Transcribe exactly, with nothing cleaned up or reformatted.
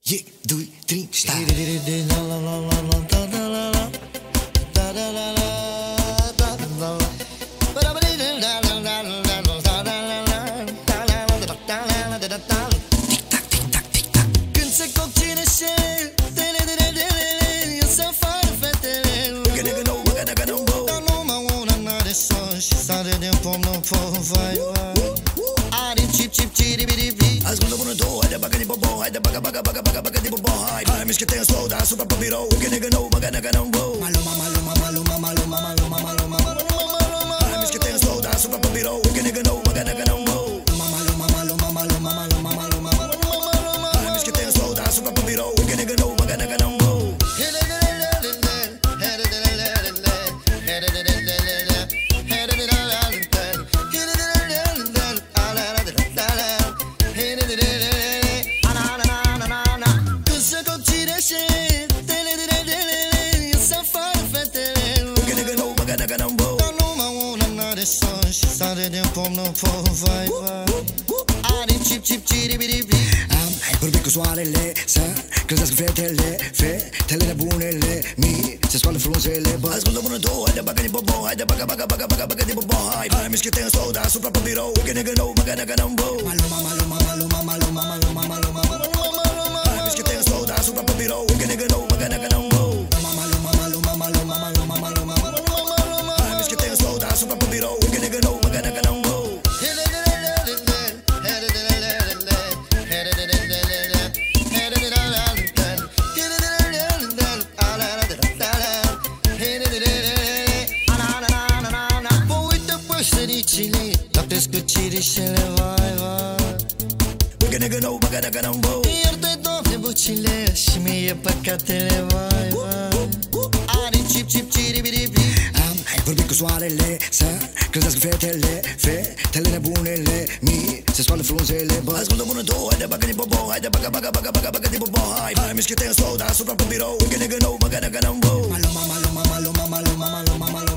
Yeah, doi, trei, sta. Când se cocine și eu să fac fetele. Dar numai una n-are son și sare din pom, nu pot, vai, vai. Are chip, chip, chiribiribi. Ascultă bună tu, haide bagă din bobo, haide bagă, bagă, bagă, bagă, bagă din bobo, hai. Hai, mișcă-te în slow, dar supra pe birou, că nigga nou, bagă, nigga nou, bo. Maluma, maluma, maluma, maluma, maluma, maluma, maluma. Hai, mișcă-te în slow, dar supra pe birou, că nigga nou, bagă, nigga nou, bo. Maluma, maluma, maluma, maluma, maluma, maluma. Hai, mișcă-te în slow, dar supra pe birou, că nigga nou, bagă, nigga nou, bo. Sare din pom, nu pot, vai, vai. Are chip, chip, chiribiribi. Am vorbit cu soarele să crezească fetele, fetele nebunele, mi se scoală frunzele, bă. Ascultă bună tu, haide bagă din bobo, haide bagă, bagă, bagă, bagă, bagă din bobo, hai. Hai, mișcă-te în slow, dar supra pe birou, că nigga nou, bagă, nigga nou, bo. Maluma, maluma, maluma, maluma, maluma, maluma, maluma. Hai, mișcă-te în slow, dar supra pe birou, că nigga nou, bagă, nigga nou, bo. Maluma, maluma, maluma, maluma, maluma, maluma. Hai, mișcă-te în slow, dar supra pe birou, că nigga nou, bagă, nigga nou, bo. La pescucirișele, vai, vai. Bagă, nigga nou, bagă, nigga nou, bo. Iartă-i, Doamne, bucile și mie păcatele, vai, vai. Are chip, chip, chiribiribi. Am vorbit cu soarele să crezească fetele, fetele nebunele, mi se scoală frunzele, bă. Ascultă bună tu, haide bagă din bobo, haide bagă, bagă, bagă, bagă, bagă din bobo, hai. Hai, mișcă-te în slow, dar supra pe birou, că nigga nou, bagă, nigga nou, bo. Maluma, maluma, maluma, maluma, maluma, maluma.